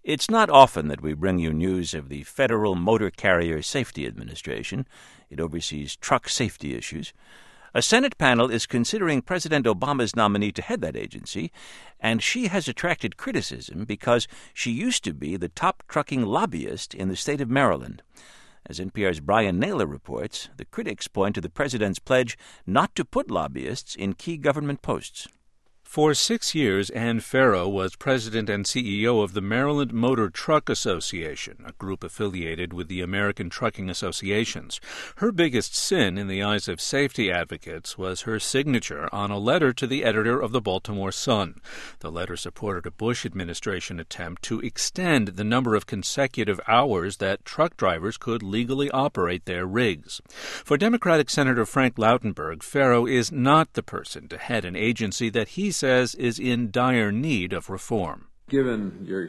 It's not often that we bring you news of the Federal Motor Carrier Safety Administration. It oversees truck safety issues. A Senate panel is considering President Obama's nominee to head that agency, and she has attracted criticism because she used to be the top trucking lobbyist in the state of Maryland. As NPR's Brian Naylor reports, the critics point to the president's pledge not to put lobbyists in key government posts. For 6 years, Ann Farrow was president and CEO of the Maryland Motor Truck Association, a group affiliated with the American Trucking Associations. Her biggest sin in the eyes of safety advocates was her signature on a letter to the editor of the Baltimore Sun. The letter supported a Bush administration attempt to extend the number of consecutive hours that truck drivers could legally operate their rigs. For Democratic Senator Frank Lautenberg, Farrow is not the person to head an agency that he says is in dire need of reform. Given your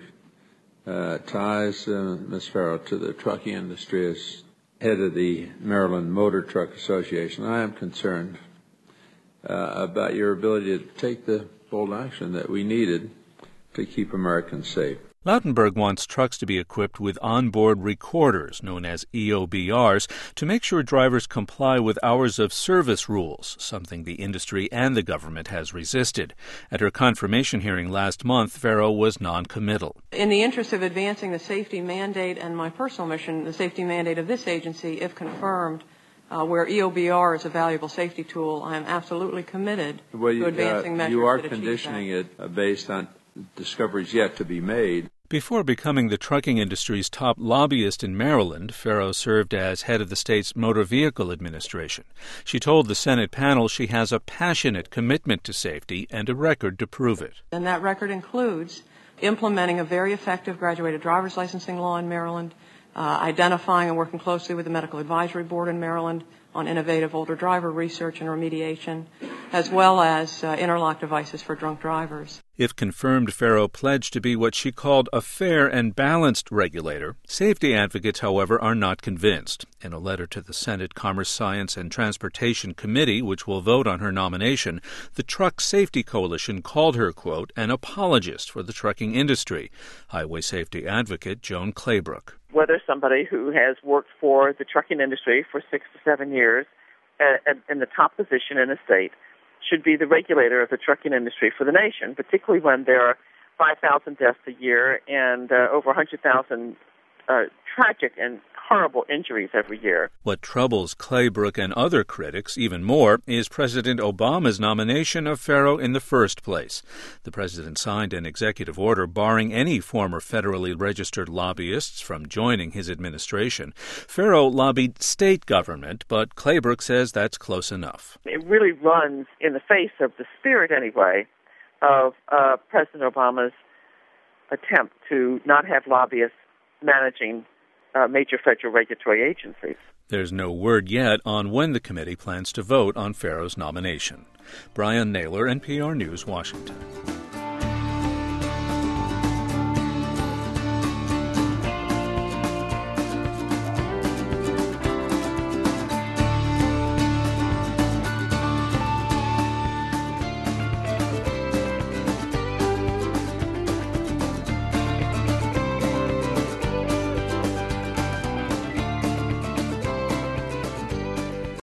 ties, Ms. Farrow, to the trucking industry as head of the Maryland Motor Truck Association, I am concerned about your ability to take the bold action that we needed to keep Americans safe. Lautenberg wants trucks to be equipped with onboard recorders, known as EOBRs, to make sure drivers comply with hours of service rules, something the industry and the government has resisted. At her confirmation hearing last month, Farrow was noncommittal. In the interest of advancing the safety mandate and my personal mission, the safety mandate of this agency, if confirmed, where EOBR is a valuable safety tool, I am absolutely committed to advancing measures you are that achieve conditioning that. it based on discoveries yet to be made. Before becoming the trucking industry's top lobbyist in Maryland, Farrow served as head of the state's Motor Vehicle Administration. She told the Senate panel she has a passionate commitment to safety and a record to prove it. And that record includes implementing a very effective graduated driver's licensing law in Maryland, identifying and working closely with the Medical Advisory Board in Maryland on innovative older driver research and remediation, as well as interlock devices for drunk drivers. If confirmed, Farrow pledged to be what she called a fair and balanced regulator. Safety advocates, however, are not convinced. In a letter to the Senate Commerce, Science, and Transportation Committee, which will vote on her nomination, the Truck Safety Coalition called her, quote, an apologist for the trucking industry. Highway safety advocate Joan Claybrook. Whether somebody who has worked for the trucking industry for 6 to 7 years in the top position in a state should be the regulator of the trucking industry for the nation, particularly when there are 5,000 deaths a year and over 100,000 tragic and horrible injuries every year. What troubles Claybrook and other critics even more is President Obama's nomination of Farrow in the first place. The president signed an executive order barring any former federally registered lobbyists from joining his administration. Farrow lobbied state government, but Claybrook says that's close enough. It really runs in the face of the spirit, anyway, of President Obama's attempt to not have lobbyists managing major federal regulatory agencies. There's no word yet on when the committee plans to vote on Farrow's nomination. Brian Naylor, NPR News, Washington.